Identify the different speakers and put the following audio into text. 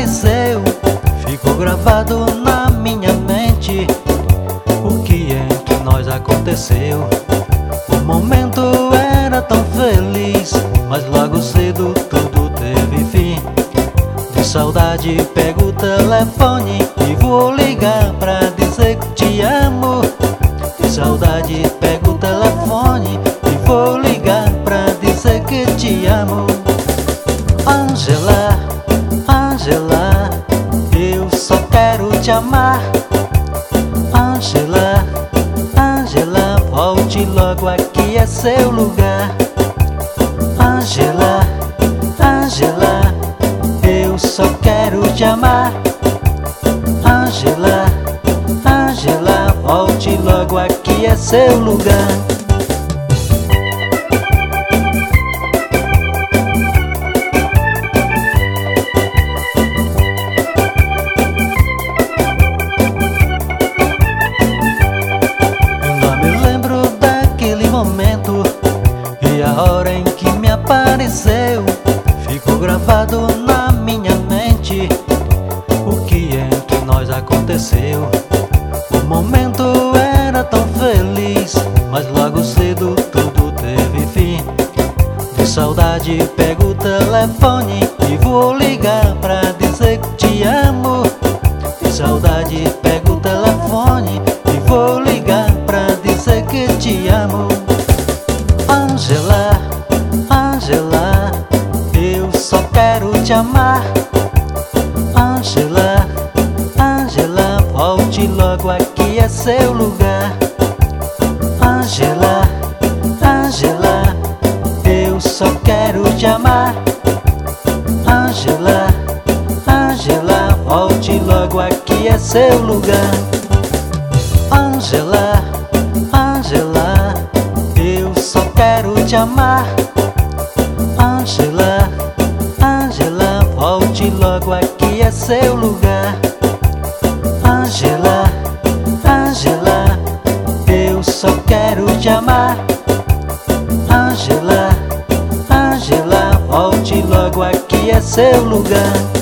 Speaker 1: apareceu, ficou gravado na minha mente. O que entre nós aconteceu? O momento era tão feliz, mas logo cedo tudo teve fim. De saudade pego o telefone e vou ligar pra dizer que te amo. De saudade pego o telefone e vou ligar pra dizer que te amo. Angela, Angela, eu só quero te amar. Angela, Angela, volte logo, aqui é seu lugar. Angela, Angela, eu só quero te amar. Angela, Angela, volte logo, aqui é seu lugar. E a hora em que me apareceu ficou gravado na minha mente. O que entre nós aconteceu? O momento era tão feliz, mas logo cedo tudo teve fim. De saudade pego o telefone e vou ligar pra dizer que te amo. De saudade pego o telefone e vou ligar pra dizer que te amo. Angela, Angela, eu só quero te amar. Angela, Angela, volte logo, aqui é seu lugar. Angela, Angela, eu só quero te amar. Angela, Angela, volte logo, aqui é seu lugar. Angela, Angela, eu só quero te amar. Angela, Angela, volte logo, aqui é seu lugar. Angela, Angela, eu só quero te amar. Angela, Angela, volte logo, aqui é seu lugar.